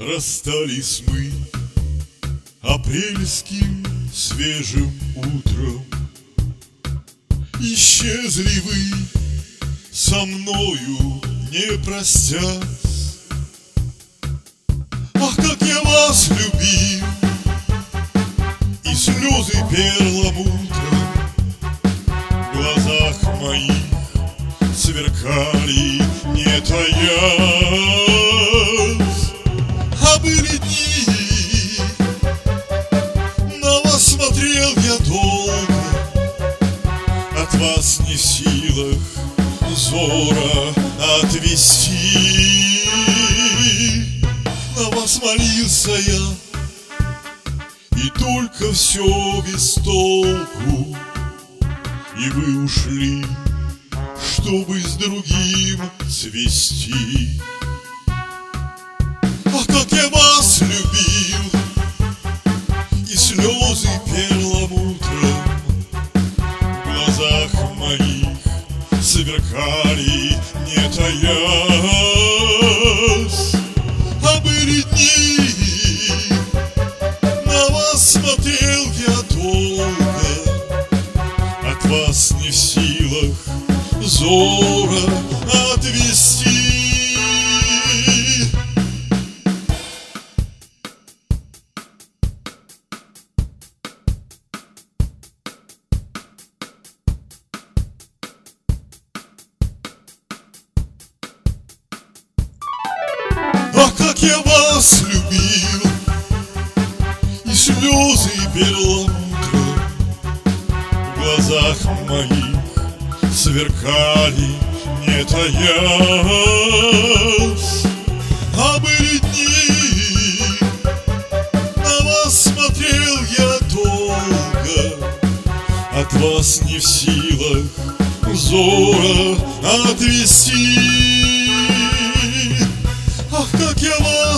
Расстались мы апрельским свежим утром. Исчезли вы со мною, не простясь. Ах, как я вас любил, и слезы перламутром в глазах моих сверкали, не таясь. А были дни, на вас смотрел я долго, от вас не в силах взора отвести. На вас молился я, и только все без толку, и вы ушли, чтобы с другим цвести. Ах, как я вас любил, и слезы перламутром в глазах моих сверкали, не таясь. А были дни, на вас смотрел я долго, от вас не в силах взора отвести. Ах, как я вас любил, и слезы перламутром в глазах моих сверкали, не таясь. А были дни, на вас смотрел я долго, от вас не в силах взора отвести. Ах, как я вас